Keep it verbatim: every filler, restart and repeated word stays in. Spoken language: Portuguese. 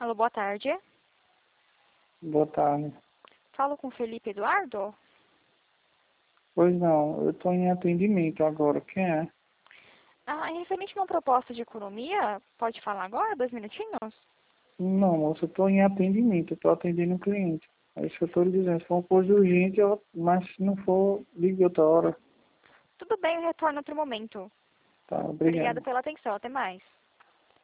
Alô, boa tarde. Boa tarde. Falo com Felipe Eduardo? Pois não, eu estou em atendimento agora. Quem é? Ah, é referente a uma proposta de economia, pode falar agora, dois minutinhos? Não, moça, eu estou em atendimento, eu estou atendendo um cliente. É isso que eu estou lhe dizendo. Se for uma coisa urgente, eu... mas se não for, ligue outra hora. Tudo bem, eu retorno em outro momento. Tá, Obrigada obrigado. pela atenção, até mais.